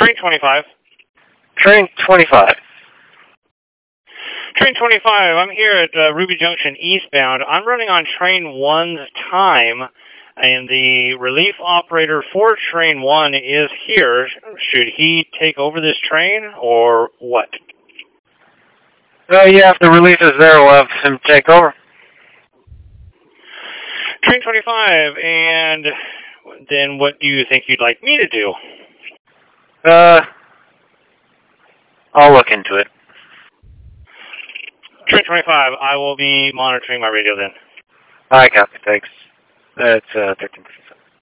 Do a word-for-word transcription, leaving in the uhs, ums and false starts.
Train twenty-five. Train twenty-five. Train twenty-five, I'm here at uh, Ruby Junction eastbound. I'm running on Train one's time, and the relief operator for Train one is here. Should he take over this train, or what? Uh, yeah, if the relief is there, we'll have him take over. Train twenty-five, and then what do you think you'd like me to do? Uh, I'll look into it. Train twenty-five, I will be monitoring my radio then. I copy, thanks. That's uh, thirteen.